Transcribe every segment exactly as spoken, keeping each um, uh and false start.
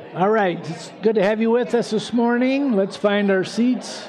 All right, it's good to have you with us this morning. Let's find our seats.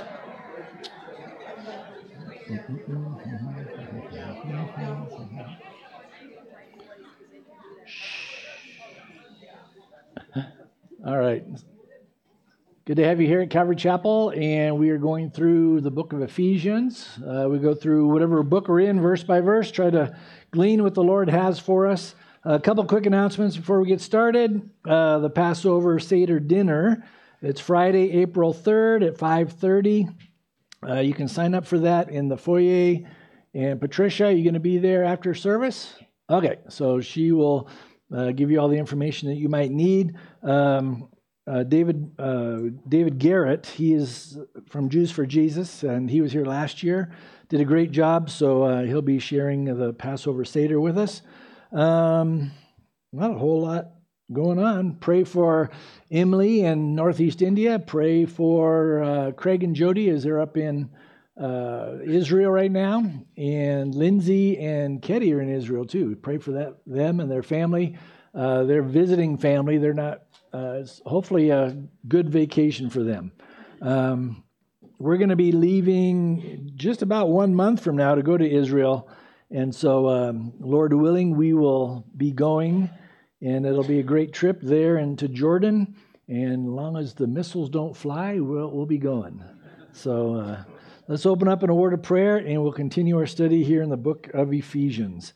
All right. Good to have you here at Calvary Chapel, and we are going through the book of Ephesians. Uh, we go through whatever book we're in, verse by verse, try to glean what the Lord has for us. A couple quick announcements before we get started. Uh, the Passover Seder dinner. It's Friday, April third at five thirty. Uh, you can sign up for that in the foyer. And Patricia, are you going to be there after service? Okay, so she will uh, give you all the information that you might need. Um, uh, David uh, David Garrett, he is from Jews for Jesus, and he was here last year. Did a great job, so uh, he'll be sharing the Passover Seder with us. Um, not a whole lot going on. Pray for Emily in Northeast India. Pray for uh, Craig and Jody as they're up in uh, Israel right now. And Lindsay and Ketty are in Israel too. Pray for that them and their family. Uh, they're visiting family. They're not, uh, it's hopefully a good vacation for them. Um, we're going to be leaving just about one month from now to go to Israel. And so, um, Lord willing, we will be going, and it'll be a great trip there into Jordan. And as long as the missiles don't fly, we'll, we'll be going. So uh, let's open up in a word of prayer, and we'll continue our study here in the book of Ephesians.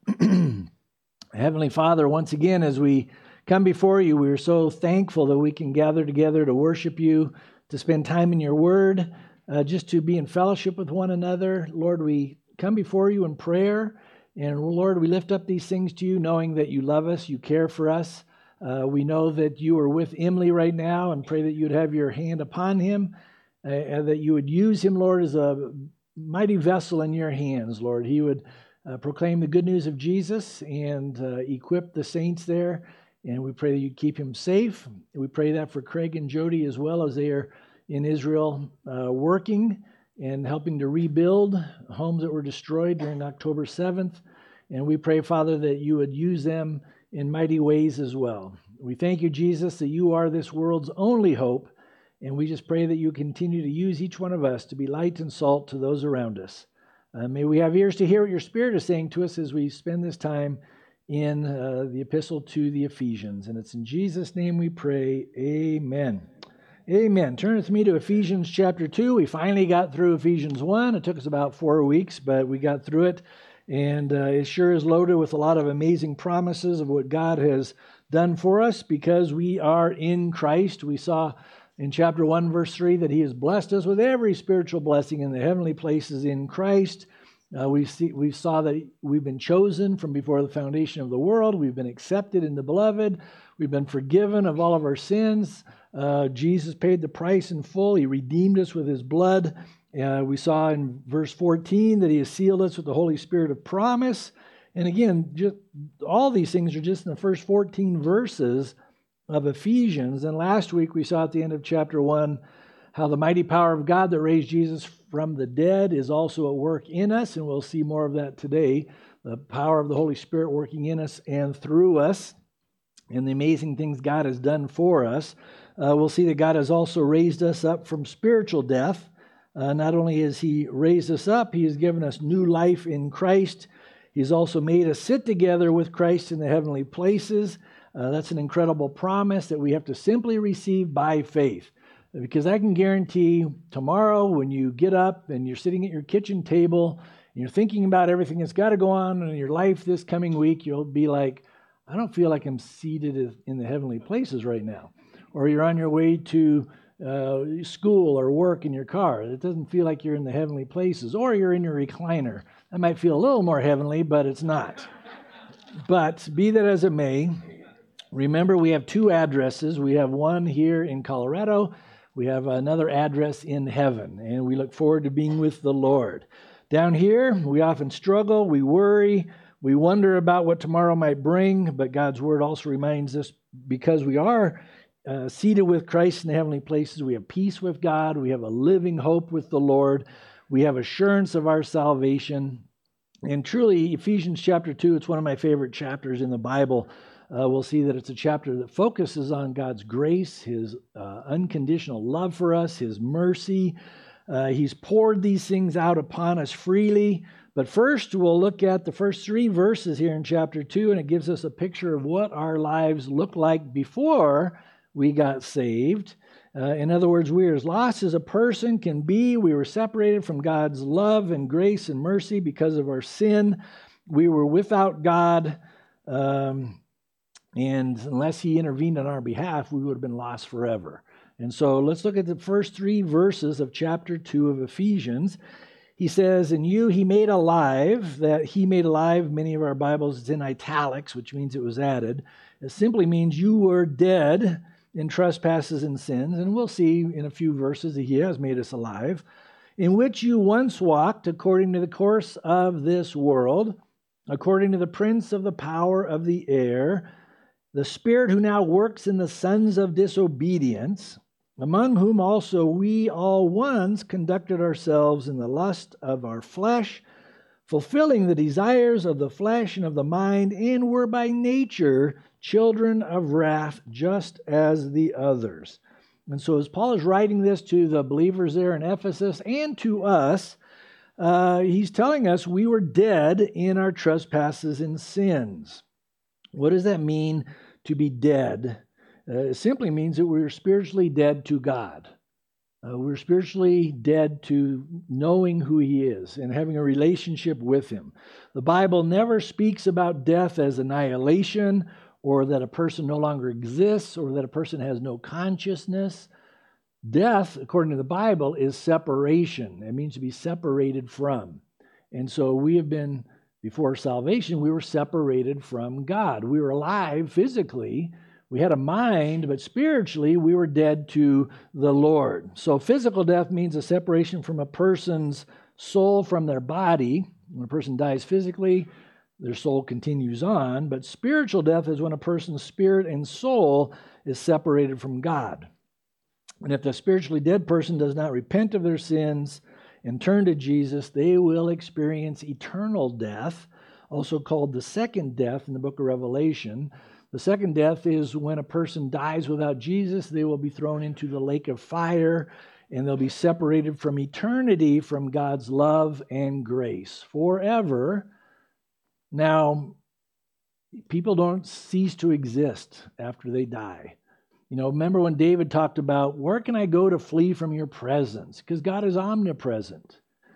Heavenly Father, once again, as we come before you, we're so thankful that we can gather together to worship you, to spend time in your word, uh, just to be in fellowship with one another. Lord, we come before you in prayer, and Lord, we lift up these things to you, knowing that you love us, you care for us. Uh, we know that you are with Emily right now, and pray that you'd have your hand upon him, uh, and that you would use him, Lord, as a mighty vessel in your hands, Lord. He would uh, proclaim the good news of Jesus and uh, equip the saints there, and we pray that you'd keep him safe. We pray that for Craig and Jody as well, as they are in Israel uh, working and helping to rebuild homes that were destroyed during October seventh. And we pray, Father, that you would use them in mighty ways as well. We thank you, Jesus, that you are this world's only hope. And we just pray that you continue to use each one of us to be light and salt to those around us. Uh, may we have ears to hear what your Spirit is saying to us as we spend this time in uh, the epistle to the Ephesians. And it's in Jesus' name we pray. Amen. Amen. Turn with me to Ephesians chapter two. We finally got through Ephesians one. It took us about four weeks, but we got through it. And uh, it sure is loaded with a lot of amazing promises of what God has done for us because we are in Christ. We saw in chapter one, verse three, that he has blessed us with every spiritual blessing in the heavenly places in Christ. Uh, we see, we saw that we've been chosen from before the foundation of the world. We've been accepted in the beloved. We've been forgiven of all of our sins. Uh, Jesus paid the price in full. He redeemed us with his blood. Uh, we saw in verse fourteen that he has sealed us with the Holy Spirit of promise. And again, just all these things are just in the first fourteen verses of Ephesians. And last week we saw at the end of chapter one how the mighty power of God that raised Jesus from the dead is also at work in us. And we'll see more of that today. The power of the Holy Spirit working in us and through us, and the amazing things God has done for us. Uh, we'll see that God has also raised us up from spiritual death. Uh, not only has he raised us up, he has given us new life in Christ. He's also made us sit together with Christ in the heavenly places. Uh, that's an incredible promise that we have to simply receive by faith. Because I can guarantee tomorrow when you get up and you're sitting at your kitchen table and you're thinking about everything that's got to go on in your life this coming week, you'll be like, I don't feel like I'm seated in the heavenly places right now. Or you're on your way to uh, school or work in your car. It doesn't feel like you're in the heavenly places. Or you're in your recliner. That might feel a little more heavenly, but it's not. But be that as it may, remember we have two addresses. We have one here in Colorado. We have another address in heaven. And we look forward to being with the Lord. Down here, we often struggle, we worry, we wonder about what tomorrow might bring, but God's Word also reminds us because we are uh, seated with Christ in the heavenly places, we have peace with God, we have a living hope with the Lord, we have assurance of our salvation. And truly, Ephesians chapter two, it's one of my favorite chapters in the Bible. Uh, we'll see that it's a chapter that focuses on God's grace, His uh, unconditional love for us, His mercy. Uh, he's poured these things out upon us freely. But first, we'll look at the first three verses here in chapter two, and it gives us a picture of what our lives looked like before we got saved. Uh, in other words, we are as lost as a person can be. We were separated from God's love and grace and mercy because of our sin. We were without God, um, and unless He intervened on our behalf, we would have been lost forever. And so let's look at the first three verses of chapter two of Ephesians. He says, "In you He made alive," that He made alive, many of our Bibles, it's in italics, which means it was added. It simply means you were dead in trespasses and sins, and we'll see in a few verses that He has made us alive, "in which you once walked according to the course of this world, according to the prince of the power of the air, the spirit who now works in the sons of disobedience, among whom also we all once conducted ourselves in the lust of our flesh, fulfilling the desires of the flesh and of the mind, and were by nature children of wrath, just as the others." And so as Paul is writing this to the believers there in Ephesus and to us, uh, he's telling us we were dead in our trespasses and sins. What does that mean, to be dead? Uh, it simply means that we're spiritually dead to God. Uh, we're spiritually dead to knowing who He is and having a relationship with Him. The Bible never speaks about death as annihilation, or that a person no longer exists, or that a person has no consciousness. Death, according to the Bible, is separation. It means to be separated from. And so we have been, before salvation, we were separated from God. We were alive physically. We had a mind, but spiritually we were dead to the Lord. So physical death means a separation from a person's soul from their body. When a person dies physically, their soul continues on. But spiritual death is when a person's spirit and soul is separated from God. And if the spiritually dead person does not repent of their sins and turn to Jesus, they will experience eternal death, also called the second death in the book of Revelation. The second death is when a person dies without Jesus. They will be thrown into the lake of fire, and they'll be separated from eternity, from God's love and grace forever. Now, people don't cease to exist after they die. You know, remember when David talked about, where can I go to flee from your presence? Because God is omnipresent.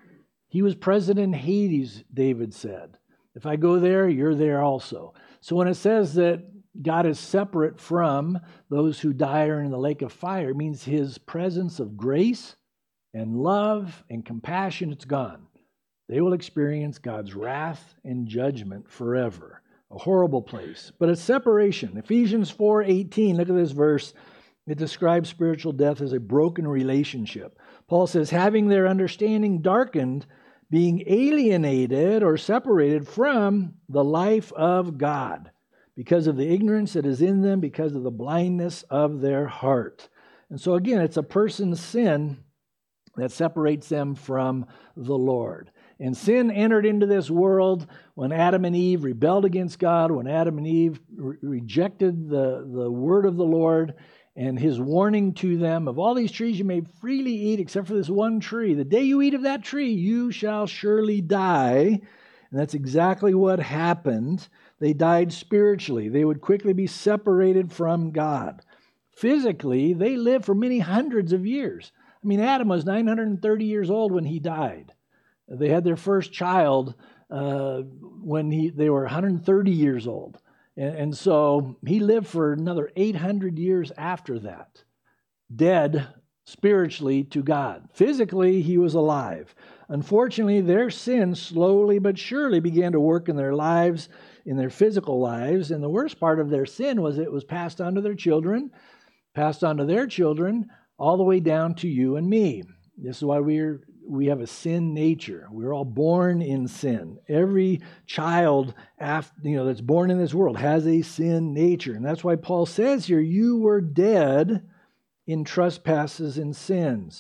He was present in Hades, David said. If I go there, you're there also. So when it says that God is separate from those who die or in the lake of fire, it means His presence of grace and love and compassion, it's gone. They will experience God's wrath and judgment forever. A horrible place. But it's separation. Ephesians four eighteen, look at this verse. It describes spiritual death as a broken relationship. Paul says, having their understanding darkened, being alienated or separated from the life of God, because of the ignorance that is in them, because of the blindness of their heart. And so again, it's a person's sin that separates them from the Lord. And sin entered into this world when Adam and Eve rebelled against God, when Adam and Eve re- rejected the, the word of the Lord and His warning to them of all these trees you may freely eat except for this one tree. The day you eat of that tree, you shall surely die. And that's exactly what happened. They died spiritually. They would quickly be separated from God. Physically, they lived for many hundreds of years. I mean, Adam was nine hundred thirty years old when he died. They had their first child uh, when he they were one hundred thirty years old. And, and so he lived for another eight hundred years after that, dead spiritually to God. Physically, he was alive. Unfortunately, their sin slowly but surely began to work in their lives, in their physical lives. And the worst part of their sin was it was passed on to their children, passed on to their children, all the way down to you and me. This is why we're we have a sin nature. We're all born in sin. Every child after, you know, that's born in this world has a sin nature. And that's why Paul says here, you were dead in trespasses and sins.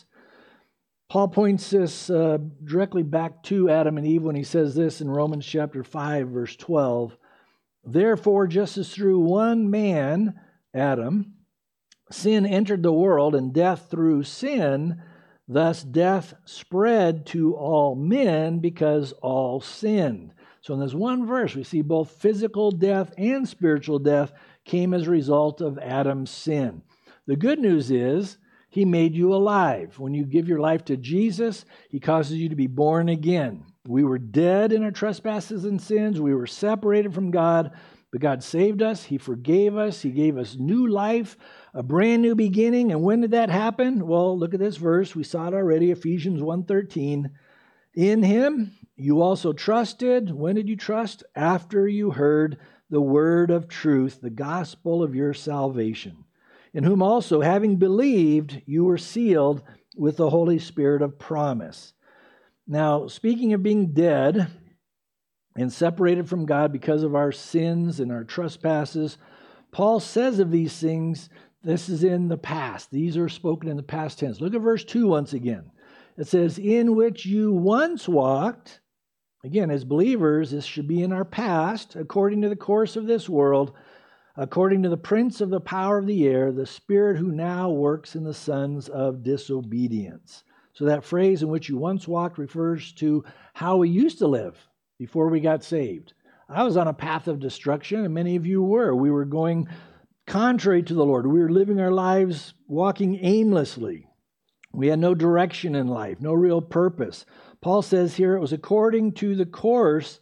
Paul points this uh, directly back to Adam and Eve when he says this in Romans chapter five, verse twelve. Therefore, just as through one man, Adam, sin entered the world, and death through sin, thus death spread to all men because all sinned. So in this one verse, we see both physical death and spiritual death came as a result of Adam's sin. The good news is he made you alive. When you give your life to Jesus, he causes you to be born again. We were dead in our trespasses and sins. We were separated from God, but God saved us. He forgave us. He gave us new life, a brand new beginning. And when did that happen? Well, look at this verse. We saw it already, Ephesians one thirteen. In him you also trusted. When did you trust? After you heard the word of truth, the gospel of your salvation, in whom also, having believed, you were sealed with the Holy Spirit of promise. Now, speaking of being dead and separated from God because of our sins and our trespasses, Paul says of these things, this is in the past. These are spoken in the past tense. Look at verse two once again. It says, in which you once walked. Again, as believers, this should be in our past, according to the course of this world, according to the prince of the power of the air, the spirit who now works in the sons of disobedience. So that phrase, in which you once walked, refers to how we used to live before we got saved. I was on a path of destruction, and many of you were. We were going contrary to the Lord. We were living our lives walking aimlessly. We had no direction in life, no real purpose. Paul says here it was according to the course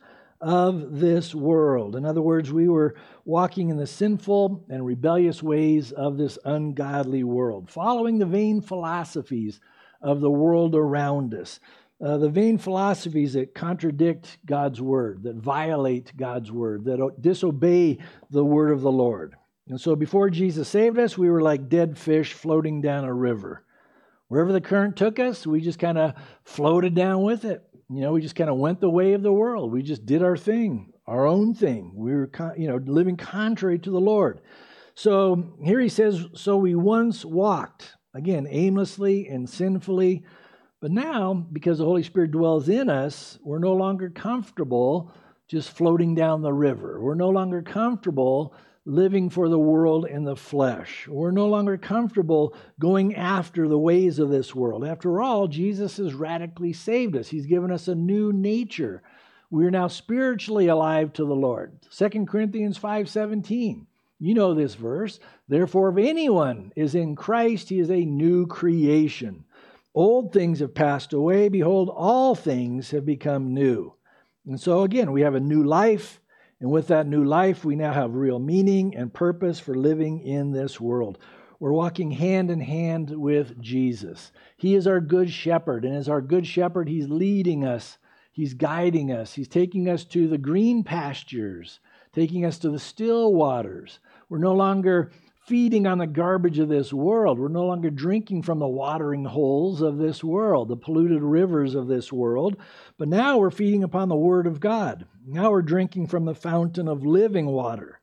of this world. In other words, we were walking in the sinful and rebellious ways of this ungodly world, following the vain philosophies of the world around us. Uh, the vain philosophies that contradict God's word, that violate God's word, that disobey the word of the Lord. And so before Jesus saved us, we were like dead fish floating down a river. Wherever the current took us, we just kind of floated down with it. You know, we just kind of went the way of the world. We just did our thing, our own thing. We were, you know, living contrary to the Lord. So here he says, so we once walked, again, aimlessly and sinfully. But now, because the Holy Spirit dwells in us, we're no longer comfortable just floating down the river. We're no longer comfortable living for the world in the flesh. We're no longer comfortable going after the ways of this world. After all, Jesus has radically saved us. He's given us a new nature. We are now spiritually alive to the Lord. Second Corinthians five seventeen. You know this verse. Therefore, if anyone is in Christ, he is a new creation. Old things have passed away. Behold, all things have become new. And so again, we have a new life. And with that new life, we now have real meaning and purpose for living in this world. We're walking hand in hand with Jesus. He is our good shepherd. And as our good shepherd, he's leading us. He's guiding us. He's taking us to the green pastures, taking us to the still waters. We're no longer feeding on the garbage of this world. We're no longer drinking from the watering holes of this world, the polluted rivers of this world. But now we're feeding upon the Word of God. Now we're drinking from the fountain of living water.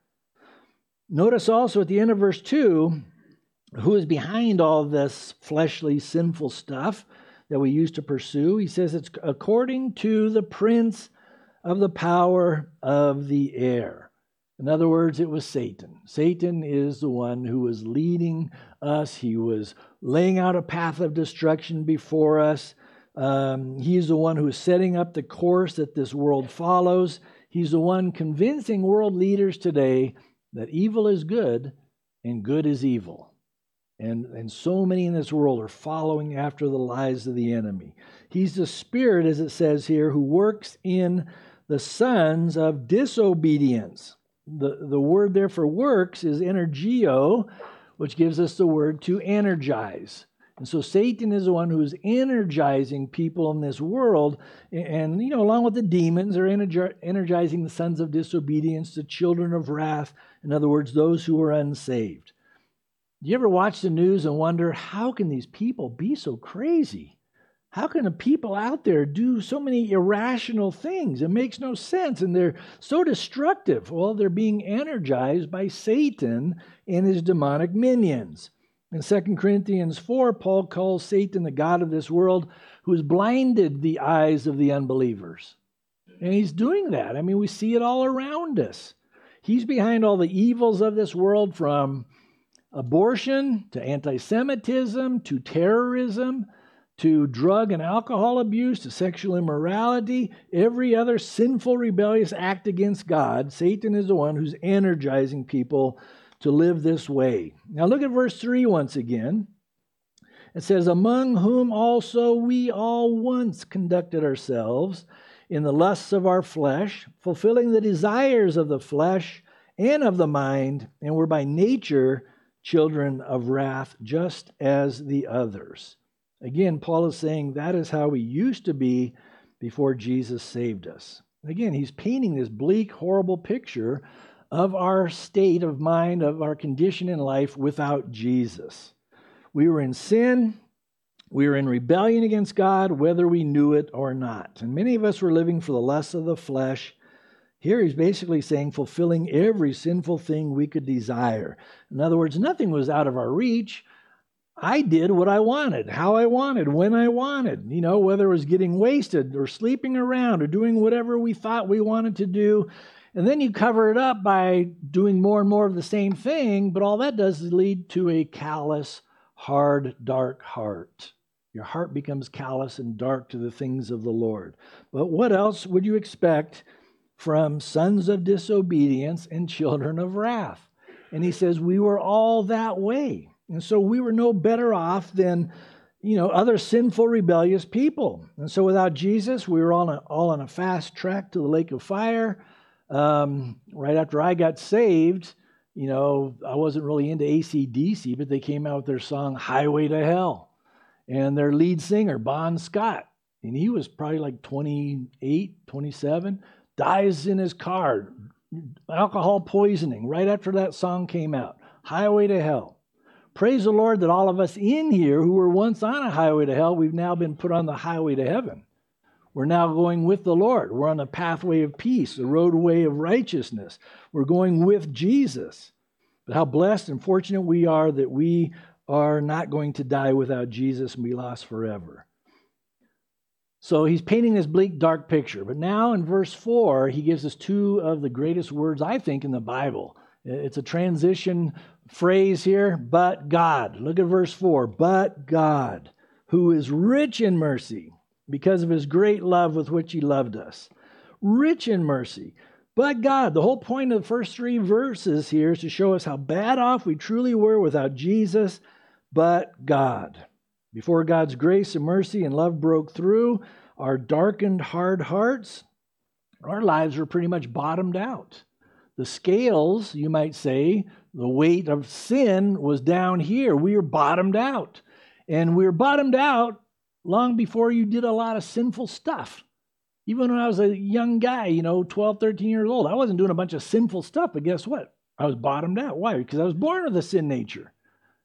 Notice also at the end of verse two, who is behind all this fleshly, sinful stuff that we used to pursue. He says it's according to the prince of the power of the air. In other words, it was Satan. Satan is the one who was leading us. He was laying out a path of destruction before us. Um, he's the one who is setting up the course that this world follows. He's the one convincing world leaders today that evil is good and good is evil. And, and so many in this world are following after the lies of the enemy. He's the spirit, as it says here, who works in the sons of disobedience. The, the word there for works is energio, which gives us the word to energize. And so Satan is the one who is energizing people in this world. And, and you know, along with the demons, are energi- energizing the sons of disobedience, the children of wrath. In other words, those who are unsaved. Do you ever watch the news and wonder, how can these people be so crazy? How can the people out there do so many irrational things? It makes no sense, and they're so destructive. Well, they're being energized by Satan and his demonic minions. In Second Corinthians four, Paul calls Satan the god of this world who has blinded the eyes of the unbelievers. And he's doing that. I mean, we see it all around us. He's behind all the evils of this world, from abortion to anti-Semitism to terrorism to drug and alcohol abuse to sexual immorality, every other sinful, rebellious act against God. Satan is the one who's energizing people to live this way. Now look at verse three once again. It says, among whom also we all once conducted ourselves in the lusts of our flesh, fulfilling the desires of the flesh and of the mind, and were by nature children of wrath, just as the others. Again, Paul is saying that is how we used to be before Jesus saved us. Again, he's painting this bleak, horrible picture of our state of mind, of our condition in life without Jesus. We were in sin. We were in rebellion against God, whether we knew it or not. And many of us were living for the lusts of the flesh. Here he's basically saying fulfilling every sinful thing we could desire. In other words, nothing was out of our reach. I did what I wanted, how I wanted, when I wanted. You know, whether it was getting wasted or sleeping around or doing whatever we thought we wanted to do. And then you cover it up by doing more and more of the same thing, but all that does is lead to a callous, hard, dark heart. Your heart becomes callous and dark to the things of the Lord. But what else would you expect from sons of disobedience and children of wrath? And he says we were all that way. And so we were no better off than, you know, other sinful, rebellious people. And so without Jesus, we were all on a, all on a fast track to the lake of fire. Um, right after I got saved, you know, I wasn't really into A C D C, but they came out with their song Highway to Hell. And their lead singer, Bon Scott, and he was probably like twenty-eight, twenty-seven, dies in his car, alcohol poisoning, right after that song came out, Highway to Hell. Praise the Lord that all of us in here who were once on a highway to hell, we've now been put on the highway to heaven. We're now going with the Lord. We're on the pathway of peace, the roadway of righteousness. We're going with Jesus. But how blessed and fortunate we are that we are not going to die without Jesus and be lost forever. So he's painting this bleak, dark picture. But now in verse four, he gives us two of the greatest words, I think, in the Bible. It's a transition phrase here, but God. Look at verse four. But God, who is rich in mercy, because of his great love with which he loved us. Rich in mercy. But God, the whole point of the first three verses here is to show us how bad off we truly were without Jesus. But God. Before God's grace and mercy and love broke through our darkened, hard hearts, our lives were pretty much bottomed out. The scales, you might say, the weight of sin was down here. We were bottomed out. And we were bottomed out long before you did a lot of sinful stuff. Even when I was a young guy, you know, twelve, thirteen years old, I wasn't doing a bunch of sinful stuff, but guess what? I was bottomed out. Why? Because I was born with a sin nature.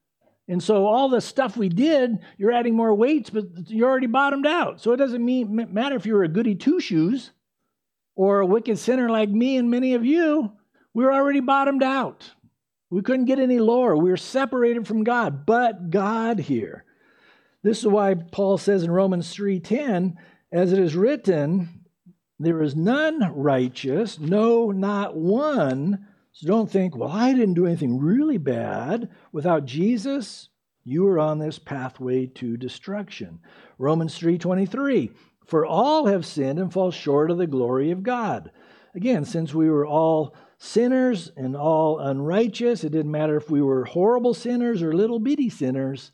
And so all the stuff we did, you're adding more weights, but you're already bottomed out. So it doesn't mean, matter if you're a goody two-shoes or a wicked sinner like me and many of you, we were already bottomed out. We couldn't get any lower. We were separated from God, but God here. This is why Paul says in Romans three ten, as it is written, there is none righteous, no, not one. So don't think, well, I didn't do anything really bad. Without Jesus, you are on this pathway to destruction. Romans three twenty-three, for all have sinned and fall short of the glory of God. Again, since we were all sinners and all unrighteous, it didn't matter if we were horrible sinners or little bitty sinners,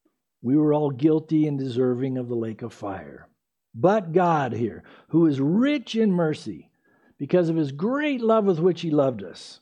we were all guilty and deserving of the lake of fire. But God here, who is rich in mercy, because of his great love with which he loved us.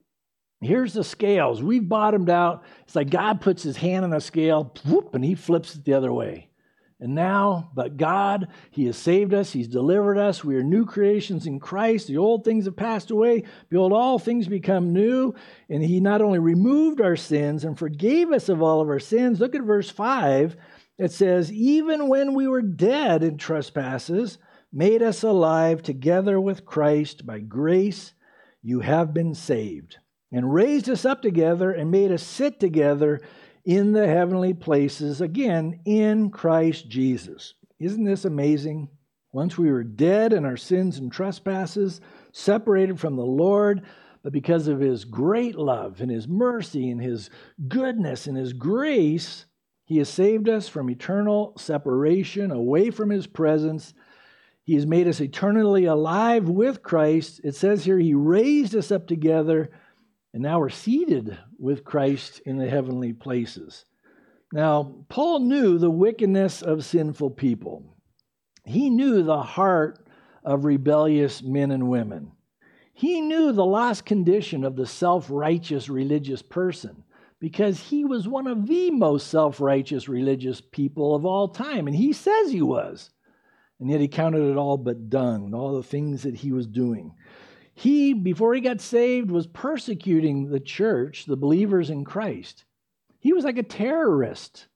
Here's the scales. We've bottomed out. It's like God puts his hand on a scale, whoop, and he flips it the other way. And now, but God, he has saved us. He's delivered us. We are new creations in Christ. The old things have passed away. Behold, all things become new. And he not only removed our sins and forgave us of all of our sins. Look at verse five. It says, even when we were dead in trespasses, made us alive together with Christ. By grace you have been saved. And raised us up together and made us sit together in the heavenly places, again, in Christ Jesus. Isn't this amazing? Once we were dead in our sins and trespasses, separated from the Lord, but because of his great love and his mercy and his goodness and his grace, he has saved us from eternal separation away from his presence. He has made us eternally alive with Christ. It says here, he raised us up together, and now we're seated with Christ in the heavenly places. Now, Paul knew the wickedness of sinful people. He knew the heart of rebellious men and women. He knew the lost condition of the self-righteous religious person, because he was one of the most self-righteous religious people of all time, and he says he was. And yet he counted it all but dung, all the things that he was doing. He, before he got saved, was persecuting the church, the believers in Christ. He was like a terrorist.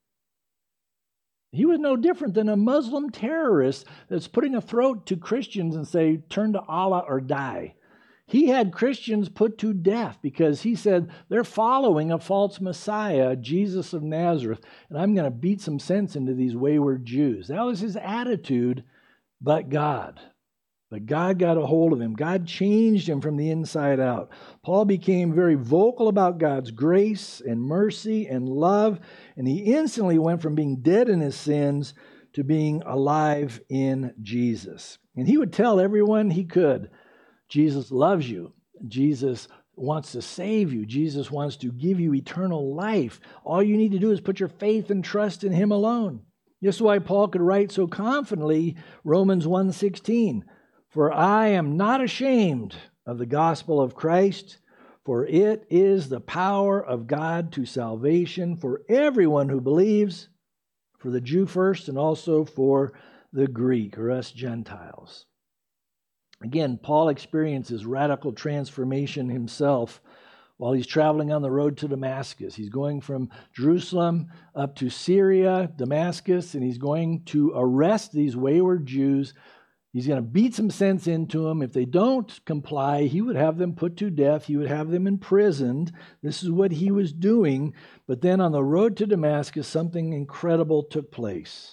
He was no different than a Muslim terrorist that's putting a throat to Christians and say, turn to Allah or die. He had Christians put to death because he said, they're following a false Messiah, Jesus of Nazareth, and I'm going to beat some sense into these wayward Jews. That was his attitude, but God. But God got a hold of him. God changed him from the inside out. Paul became very vocal about God's grace and mercy and love, and he instantly went from being dead in his sins to being alive in Jesus. And he would tell everyone he could, Jesus loves you. Jesus wants to save you. Jesus wants to give you eternal life. All you need to do is put your faith and trust in him alone. This is why Paul could write so confidently Romans one sixteen. For I am not ashamed of the gospel of Christ, for it is the power of God to salvation for everyone who believes, for the Jew first and also for the Greek, or us Gentiles. Again, Paul experiences radical transformation himself while he's traveling on the road to Damascus. He's going from Jerusalem up to Syria, Damascus, and he's going to arrest these wayward Jews. He's going to beat some sense into them. If they don't comply, he would have them put to death. He would have them imprisoned. This is what he was doing. But then on the road to Damascus, something incredible took place.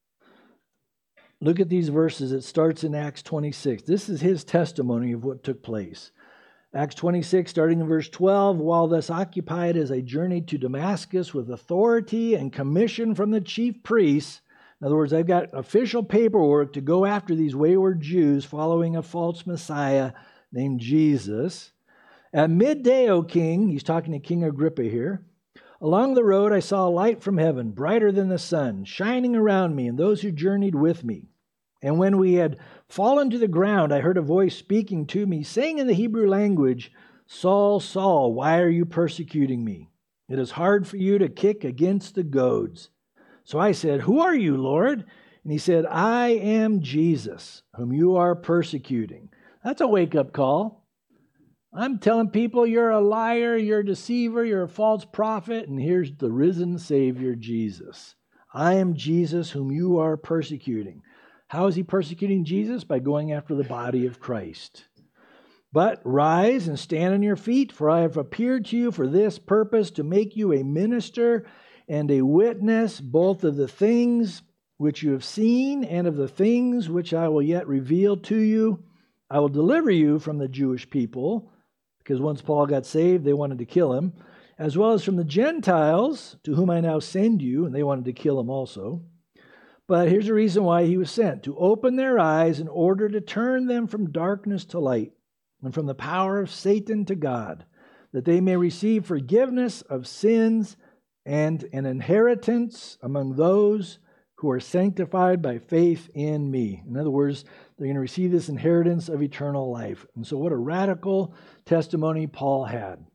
Look at these verses. It starts in Acts twenty-six. This is his testimony of what took place. Acts twenty-six, starting in verse twelve, while thus occupied as I journeyed to Damascus with authority and commission from the chief priests. In other words, I've got official paperwork to go after these wayward Jews following a false Messiah named Jesus. At midday, O king, he's talking to King Agrippa here, along the road I saw a light from heaven, brighter than the sun, shining around me and those who journeyed with me. And when we had fallen to the ground, I heard a voice speaking to me, saying in the Hebrew language, Saul, Saul, why are you persecuting me? It is hard for you to kick against the goads. So I said, who are you, Lord? And he said, I am Jesus, whom you are persecuting. That's a wake-up call. I'm telling people you're a liar, you're a deceiver, you're a false prophet, and here's the risen Savior, Jesus. I am Jesus, whom you are persecuting. How is he persecuting Jesus? By going after the body of Christ. But rise and stand on your feet, for I have appeared to you for this purpose, to make you a minister and a witness both of the things which you have seen and of the things which I will yet reveal to you. I will deliver you from the Jewish people, because once Paul got saved, they wanted to kill him, as well as from the Gentiles, to whom I now send you, and they wanted to kill him also. But here's the reason why he was sent, to open their eyes in order to turn them from darkness to light, and from the power of Satan to God, that they may receive forgiveness of sins and an inheritance among those who are sanctified by faith in me. In other words, they're going to receive this inheritance of eternal life. And so what a radical testimony Paul had.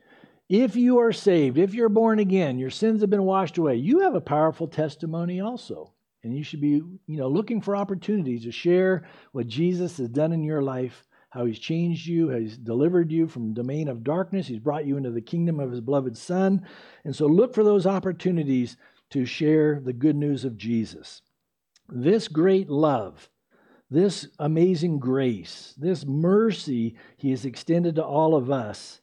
If you are saved, if you're born again, your sins have been washed away, you have a powerful testimony also. And you should be, you know, looking for opportunities to share what Jesus has done in your life, how he's changed you, how he's delivered you from the domain of darkness. He's brought you into the kingdom of his beloved Son. And so look for those opportunities to share the good news of Jesus. This great love, this amazing grace, this mercy he has extended to all of us,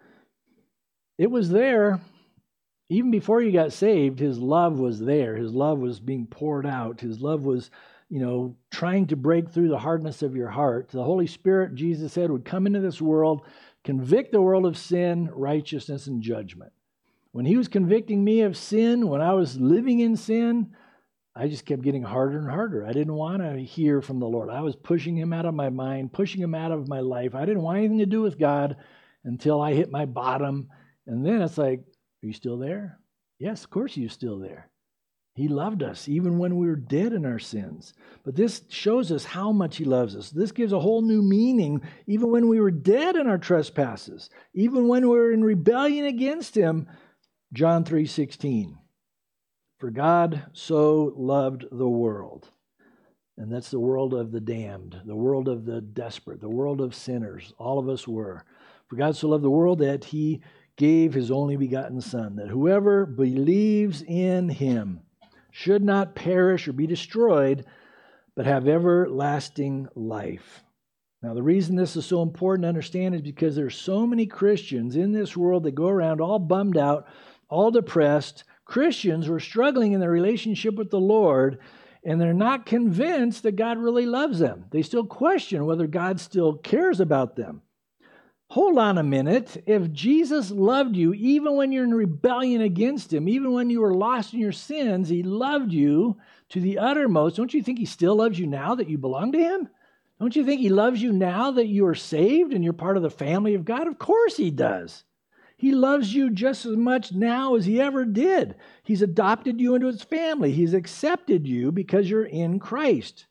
it was there. Even before you got saved, his love was there. His love was being poured out. His love was, you know, trying to break through the hardness of your heart. The Holy Spirit, Jesus said, would come into this world convict the world of sin, righteousness, and judgment. When he was convicting me of sin, when I was living in sin, I just kept getting harder and harder. I didn't want to hear from the Lord. I was pushing him out of my mind, pushing him out of my life. I didn't want anything to do with God until I hit my bottom. And then it's like, are you still there? Yes, of course you're still there. He loved us even when we were dead in our sins. But this shows us how much he loves us. This gives a whole new meaning even when we were dead in our trespasses, even when we were in rebellion against him. John three sixteen. For God so loved the world. And that's the world of the damned, the world of the desperate, the world of sinners. All of us were. For God so loved the world that he gave his only begotten Son, that whoever believes in him should not perish or be destroyed, but have everlasting life. Now, the reason this is so important to understand is because there's so many Christians in this world that go around all bummed out, all depressed. Christians who are struggling in their relationship with the Lord, and they're not convinced that God really loves them. They still question whether God still cares about them. Hold on a minute. If Jesus loved you, even when you're in rebellion against him, even when you were lost in your sins, he loved you to the uttermost. Don't you think he still loves you now that you belong to him? Don't you think he loves you now that you are saved and you're part of the family of God? Of course he does. He loves you just as much now as he ever did. He's adopted you into his family. He's accepted you because you're in Christ.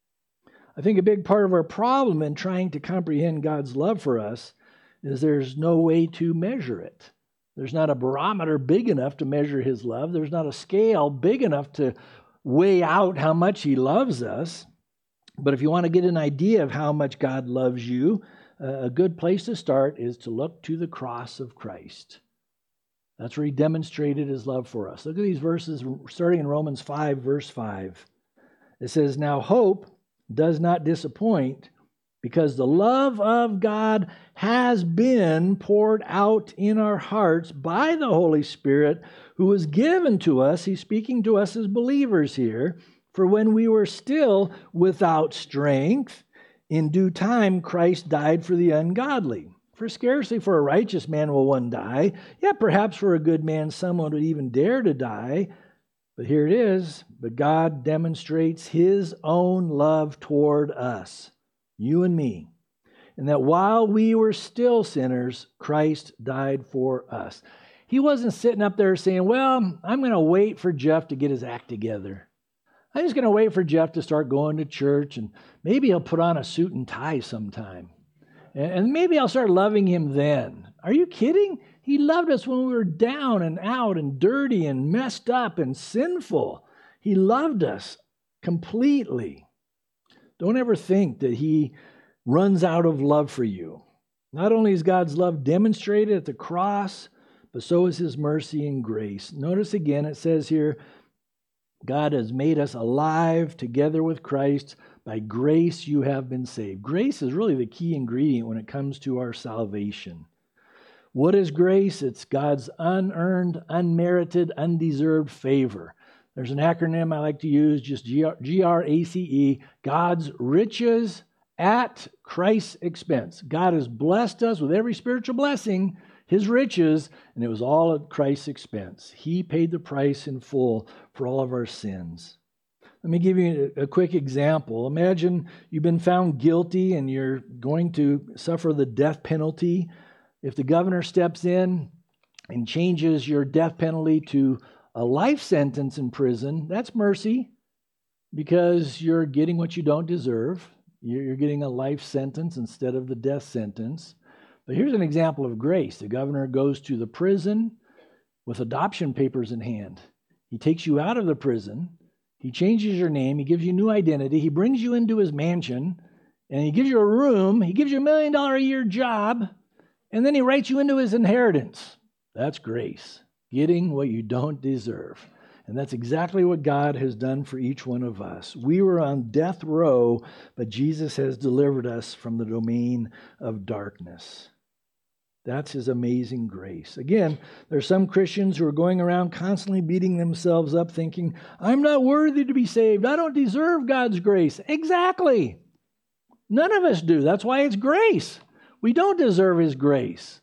I think a big part of our problem in trying to comprehend God's love for us is there's no way to measure it. There's not a barometer big enough to measure his love. There's not a scale big enough to weigh out how much he loves us. But if you want to get an idea of how much God loves you, a good place to start is to look to the cross of Christ. That's where he demonstrated his love for us. Look at these verses starting in Romans five, verse five. It says, now hope does not disappoint, because the love of God has been poured out in our hearts by the Holy Spirit who was given to us. He's speaking to us as believers here. For when we were still without strength, in due time Christ died for the ungodly. For scarcely for a righteous man will one die, yet perhaps for a good man someone would even dare to die. But here it is, but God demonstrates his own love toward us, you and me, and that while we were still sinners, Christ died for us. He wasn't sitting up there saying, well, I'm going to wait for Jeff to get his act together. I'm just going to wait for Jeff to start going to church, and maybe he'll put on a suit and tie sometime. And maybe I'll start loving him then. Are you kidding? He loved us when we were down and out and dirty and messed up and sinful. He loved us completely. Don't ever think that he runs out of love for you. Not only is God's love demonstrated at the cross, but so is his mercy and grace. Notice again, it says here, God has made us alive together with Christ. By grace you have been saved. Grace is really the key ingredient when it comes to our salvation. What is grace? It's God's unearned, unmerited, undeserved favor. There's an acronym I like to use, just G R A C E, God's riches at Christ's expense. God has blessed us with every spiritual blessing, his riches, and it was all at Christ's expense. He paid the price in full for all of our sins. Let me give you a quick example. Imagine you've been found guilty and you're going to suffer the death penalty. If the governor steps in and changes your death penalty to a life sentence in prison, that's mercy, because you're getting what you don't deserve. You're getting a life sentence instead of the death sentence. But here's an example of grace. The governor goes to the prison with adoption papers in hand. He takes you out of the prison. He changes your name. He gives you a new identity. He brings you into his mansion, and he gives you a room. He gives you a million dollar a year job, and then he writes you into his inheritance. That's grace, getting what you don't deserve. And that's exactly what God has done for each one of us. We were on death row, but Jesus has delivered us from the domain of darkness. That's his amazing grace. Again, there are some Christians who are going around constantly beating themselves up thinking, I'm not worthy to be saved. I don't deserve God's grace. Exactly. None of us do. That's why it's grace. We don't deserve His grace.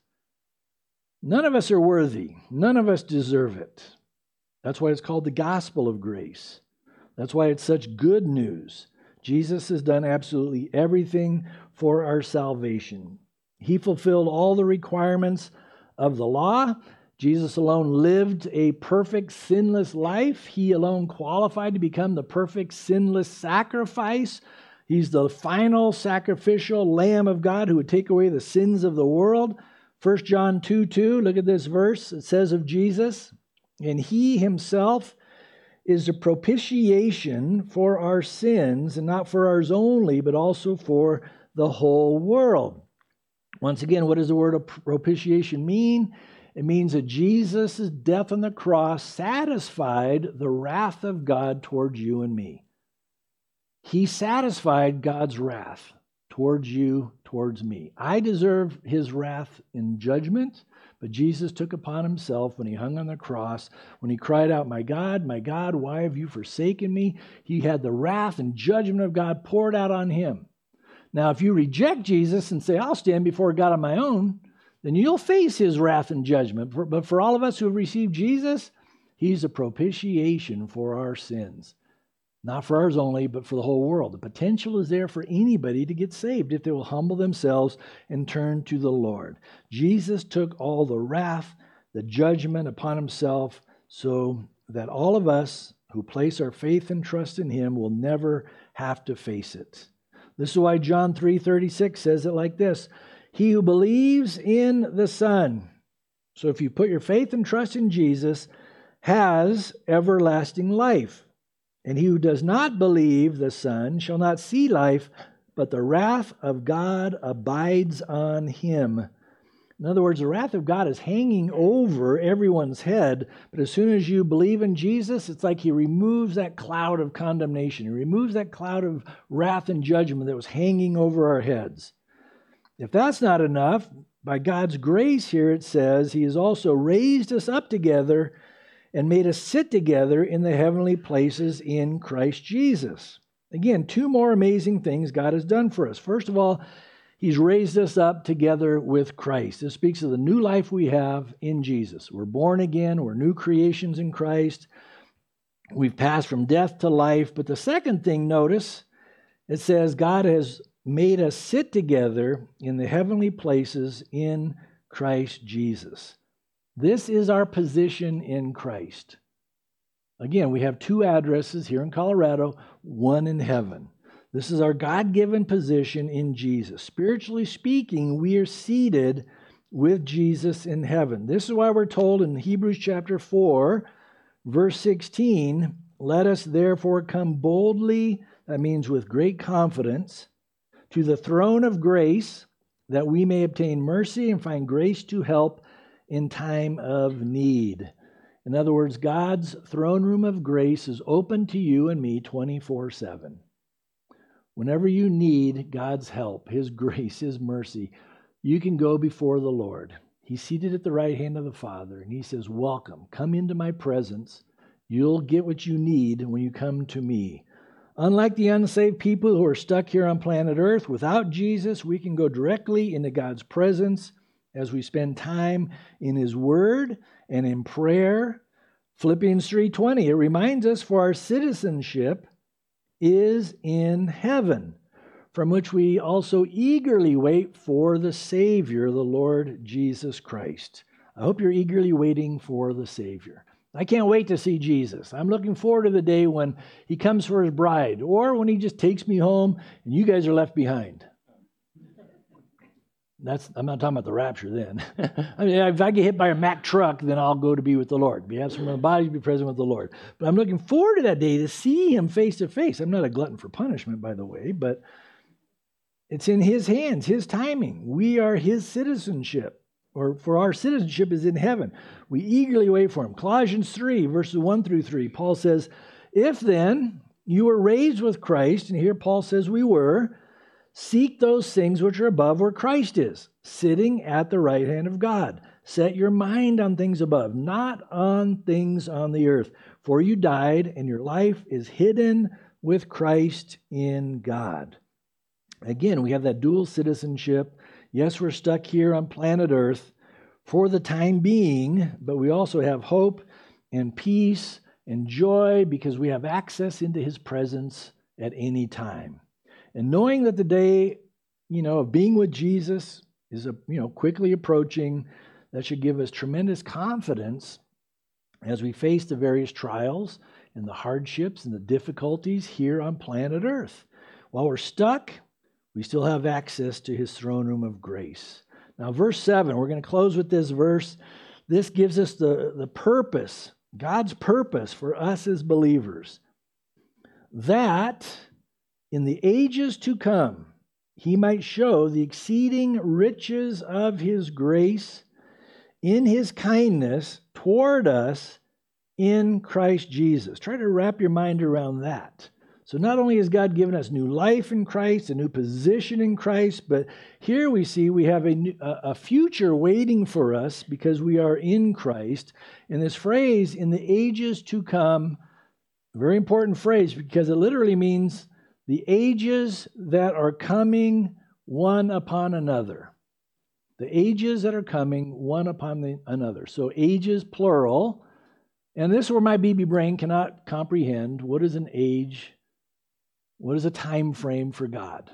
None of us are worthy. None of us deserve it. That's why it's called the gospel of grace. That's why it's such good news. Jesus has done absolutely everything for our salvation. He fulfilled all the requirements of the law. Jesus alone lived a perfect, sinless life. He alone qualified to become the perfect, sinless sacrifice. He's the final sacrificial Lamb of God who would take away the sins of the world. First John two two, look at this verse. It says of Jesus, and He Himself is a propitiation for our sins, and not for ours only, but also for the whole world. Once again, what does the word of propitiation mean? It means that Jesus' death on the cross satisfied the wrath of God towards you and me. He satisfied God's wrath towards you, towards me. I deserve His wrath in judgment, but Jesus took upon Himself when He hung on the cross, when He cried out, "My God, my God, why have you forsaken me?" He had the wrath and judgment of God poured out on Him. Now, if you reject Jesus and say, "I'll stand before God on my own," then you'll face His wrath and judgment. But for all of us who have received Jesus, He's a propitiation for our sins. Not for ours only, but for the whole world. The potential is there for anybody to get saved if they will humble themselves and turn to the Lord. Jesus took all the wrath, the judgment upon Himself, so that all of us who place our faith and trust in Him will never have to face it. This is why John three thirty-six says it like this: He who believes in the Son. So if you put your faith and trust in Jesus, has everlasting life. And he who does not believe the Son shall not see life, but the wrath of God abides on him. In other words, the wrath of God is hanging over everyone's head, but as soon as you believe in Jesus, it's like He removes that cloud of condemnation. He removes that cloud of wrath and judgment that was hanging over our heads. If that's not enough, by God's grace here it says, He has also raised us up together and made us sit together in the heavenly places in Christ Jesus. Again, two more amazing things God has done for us. First of all, He's raised us up together with Christ. This speaks of the new life we have in Jesus. We're born again. We're new creations in Christ. We've passed from death to life. But the second thing, notice, it says God has made us sit together in the heavenly places in Christ Jesus. This is our position in Christ. Again, we have two addresses here in Colorado, one in heaven. This is our God-given position in Jesus. Spiritually speaking, we are seated with Jesus in heaven. This is why we're told in Hebrews chapter four, verse sixteen, let us therefore come boldly, that means with great confidence, to the throne of grace, that we may obtain mercy and find grace to help in time of need. In other words, God's throne room of grace is open to you and me twenty-four seven. Whenever you need God's help, His grace, His mercy, you can go before the Lord. He's seated at the right hand of the Father, and He says, welcome, come into my presence. You'll get what you need when you come to me. Unlike the unsaved people who are stuck here on planet Earth, without Jesus, we can go directly into God's presence as we spend time in His Word and in prayer. Philippians three twenty, it reminds us, for our citizenship is in heaven, from which we also eagerly wait for the Savior, the Lord Jesus Christ. I hope you're eagerly waiting for the Savior. I can't wait to see Jesus. I'm looking forward to the day when He comes for His bride, or when He just takes me home and you guys are left behind. That's I'm not talking about the rapture then. I mean, if I get hit by a Mack truck, then I'll go to be with the Lord. Be absent from my body, be present with the Lord. But I'm looking forward to that day to see Him face to face. I'm not a glutton for punishment, by the way, but it's in His hands, His timing. We are His citizenship, or for our citizenship is in heaven. We eagerly wait for Him. Colossians three, verses one through three, Paul says, if then you were raised with Christ, and here Paul says we were, seek those things which are above where Christ is, sitting at the right hand of God. Set your mind on things above, not on things on the earth. For you died, and your life is hidden with Christ in God. Again, we have that dual citizenship Yes, we're stuck here on planet Earth for the time being, but we also have hope and peace and joy because we have access into His presence at any time. And knowing that the day, you know, of being with Jesus is, a, you know, quickly approaching, that should give us tremendous confidence as we face the various trials and the hardships and the difficulties here on planet Earth. While we're stuck, we still have access to His throne room of grace. Now, verse seven, we're going to close with this verse. This gives us the, the purpose, God's purpose for us as believers, that in the ages to come, He might show the exceeding riches of His grace in His kindness toward us in Christ Jesus. Try to wrap your mind around that. So not only has God given us new life in Christ, a new position in Christ, but here we see we have a, new, a future waiting for us because we are in Christ. And this phrase, in the ages to come, a very important phrase because it literally means the ages that are coming one upon another. The ages that are coming one upon the, another. So ages, plural. And this is where my B B brain cannot comprehend. What is an age? What is a time frame for God?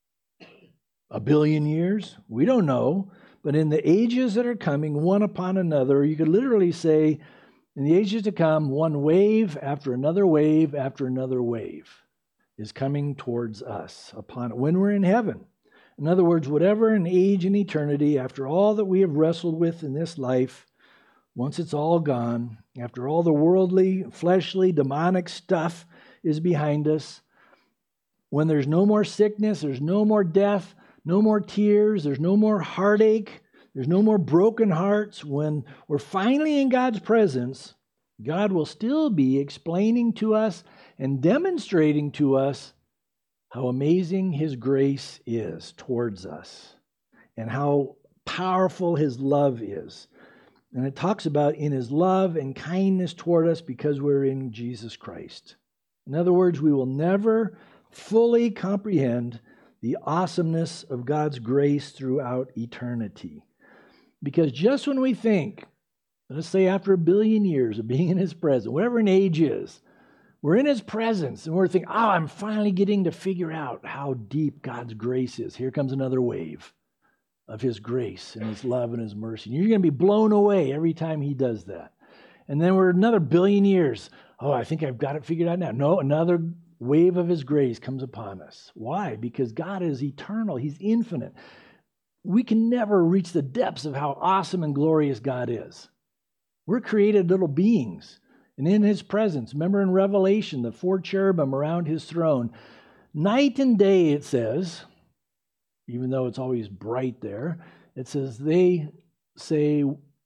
A billion years? We don't know. But in the ages that are coming one upon another, you could literally say, in the ages to come, one wave after another wave after another wave is coming towards us upon when we're in heaven. In other words, whatever an age in eternity, after all that we have wrestled with in this life, once it's all gone, after all the worldly, fleshly, demonic stuff is behind us, when there's no more sickness, there's no more death, no more tears, there's no more heartache, there's no more broken hearts, when we're finally in God's presence, God will still be explaining to us and demonstrating to us how amazing His grace is towards us and how powerful His love is. And it talks about in His love and kindness toward us because we're in Jesus Christ. In other words, we will never fully comprehend the awesomeness of God's grace throughout eternity. Because just when we think, let's say after a billion years of being in His presence, whatever an age is, we're in His presence and we're thinking, oh, I'm finally getting to figure out how deep God's grace is. Here comes another wave of His grace and His love and His mercy. And you're going to be blown away every time He does that. And then we're another billion years. Oh, I think I've got it figured out now. No, another wave of His grace comes upon us. Why? Because God is eternal. He's infinite. We can never reach the depths of how awesome and glorious God is. We're created little beings. And in His presence, remember in Revelation, the four cherubim around His throne, night and day, it says, even though it's always bright there, it says they say,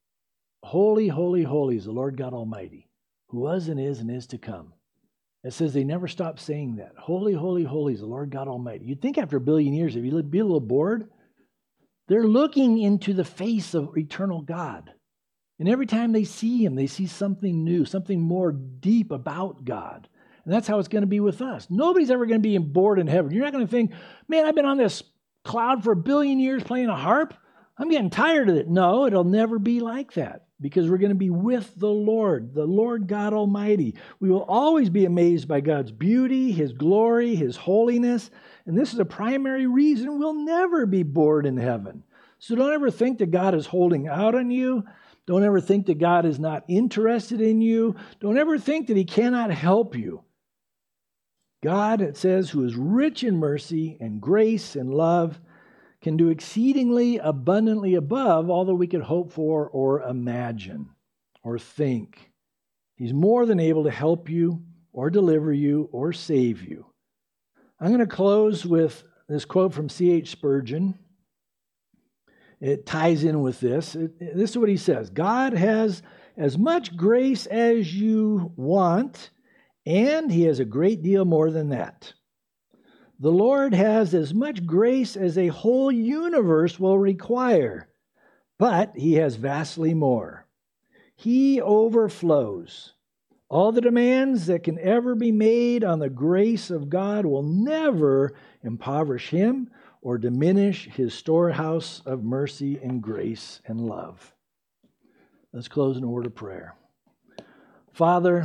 holy, holy, holy is the Lord God Almighty, who was and is and is to come. It says they never stop saying that. Holy, holy, holy is the Lord God Almighty. You'd think after a billion years, if you'd be a little bored, they're looking into the face of eternal God. And every time they see Him, they see something new, something more deep about God. And that's how it's going to be with us. Nobody's ever going to be bored in heaven. You're not going to think, man, I've been on this cloud for a billion years playing a harp. I'm getting tired of it. No, it'll never be like that because we're going to be with the Lord, the Lord God Almighty. We will always be amazed by God's beauty, His glory, His holiness. And this is a primary reason we'll never be bored in heaven. So don't ever think that God is holding out on you. Don't ever think that God is not interested in you. Don't ever think that He cannot help you. God, it says, who is rich in mercy and grace and love, can do exceedingly abundantly above all that we could hope for or imagine or think. He's more than able to help you or deliver you or save you. I'm going to close with this quote from C H Spurgeon. It ties in with this. It, this is what he says. God has as much grace as you want, and He has a great deal more than that. The Lord has as much grace as a whole universe will require, but He has vastly more. He overflows. All the demands that can ever be made on the grace of God will never impoverish Him or diminish his storehouse of mercy and grace and love. Let's close in a word of prayer. Father,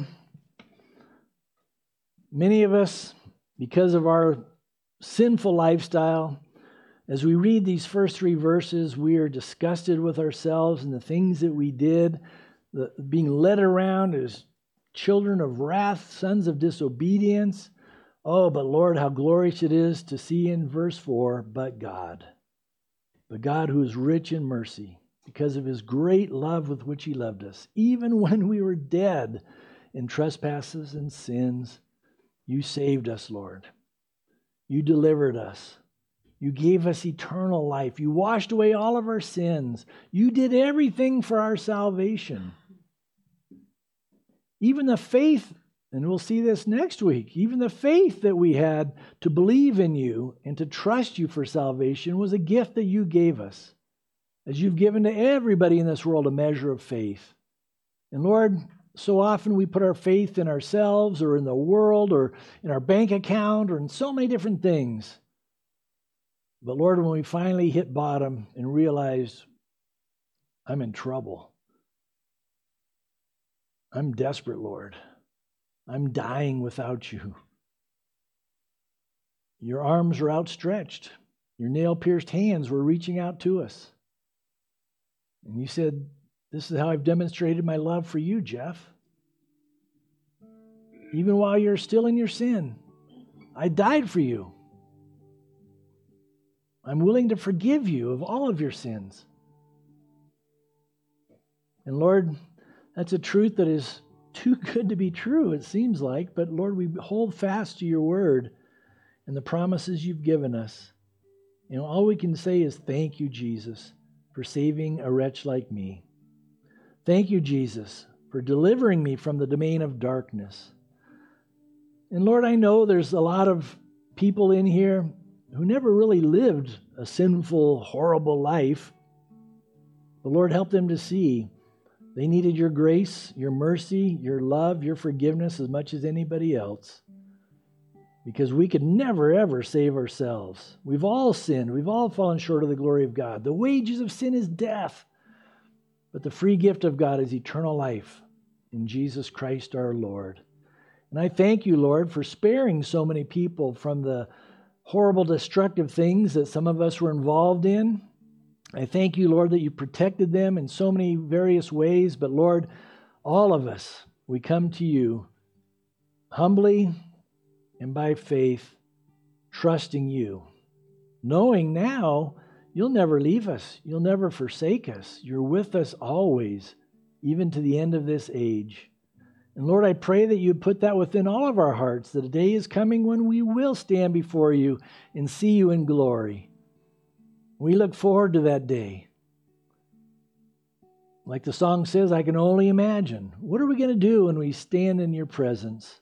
many of us, because of our sinful lifestyle, as we read these first three verses, we are disgusted with ourselves and the things that we did, the, being led around as children of wrath, sons of disobedience. Oh, but Lord, how glorious it is to see in verse four, but God. But God who is rich in mercy, because of his great love with which he loved us, even when we were dead in trespasses and sins, you saved us, Lord. You delivered us. You gave us eternal life. You washed away all of our sins. You did everything for our salvation. Even the faith, and we'll see this next week, even the faith that we had to believe in you and to trust you for salvation was a gift that you gave us, as you've given to everybody in this world a measure of faith. And Lord, so often we put our faith in ourselves or in the world or in our bank account or in so many different things. But Lord, when we finally hit bottom and realize I'm in trouble, I'm desperate, Lord. I'm dying without you. Your arms are outstretched. Your nail-pierced hands were reaching out to us. And you said, this is how I've demonstrated my love for you, Jeff. Even while you're still in your sin, I died for you. I'm willing to forgive you of all of your sins. And Lord, that's a truth that is too good to be true, it seems like. But Lord, we hold fast to your word and the promises you've given us. You know, all we can say is thank you, Jesus, for saving a wretch like me. Thank you, Jesus, for delivering me from the domain of darkness. And Lord, I know there's a lot of people in here who never really lived a sinful, horrible life. The Lord, help them to see they needed your grace, your mercy, your love, your forgiveness as much as anybody else. Because we could never, ever save ourselves. We've all sinned. We've all fallen short of the glory of God. The wages of sin is death. But the free gift of God is eternal life in Jesus Christ our Lord. And I thank you, Lord, for sparing so many people from the horrible, destructive things that some of us were involved in. I thank you, Lord, that you protected them in so many various ways. But Lord, all of us, we come to you humbly and by faith, trusting you, knowing now you'll never leave us. You'll never forsake us. You're with us always, even to the end of this age. And Lord, I pray that you put that within all of our hearts, that a day is coming when we will stand before you and see you in glory. We look forward to that day. Like the song says, I can only imagine. What are we going to do when we stand in your presence?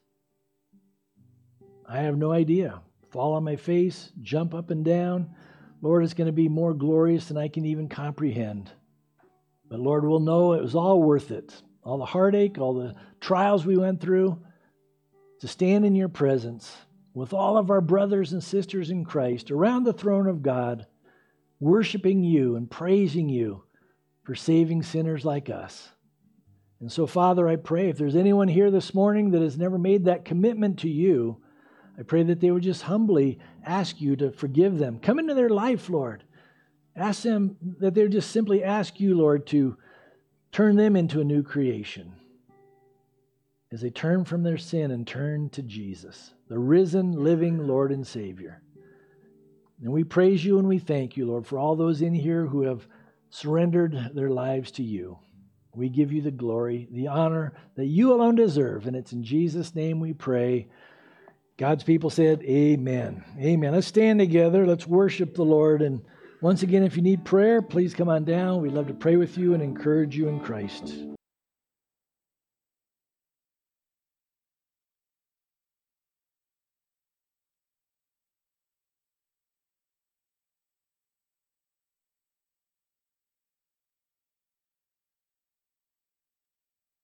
I have no idea. Fall on my face, jump up and down. Lord, it's going to be more glorious than I can even comprehend. But Lord, we'll know it was all worth it. All the heartache, all the trials we went through, to stand in your presence with all of our brothers and sisters in Christ around the throne of God, worshiping you and praising you for saving sinners like us. And so, Father, I pray if there's anyone here this morning that has never made that commitment to you, I pray that they would just humbly ask you to forgive them. Come into their life, Lord. Ask them that they would just simply ask you, Lord, to turn them into a new creation as they turn from their sin and turn to Jesus, the risen, living Lord and Savior. And we praise you and we thank you, Lord, for all those in here who have surrendered their lives to you. We give you the glory, the honor that you alone deserve, and it's in Jesus' name we pray. God's people said, amen. Amen. Let's stand together. Let's worship the Lord. And once again, if you need prayer, please come on down. We'd love to pray with you and encourage you in Christ.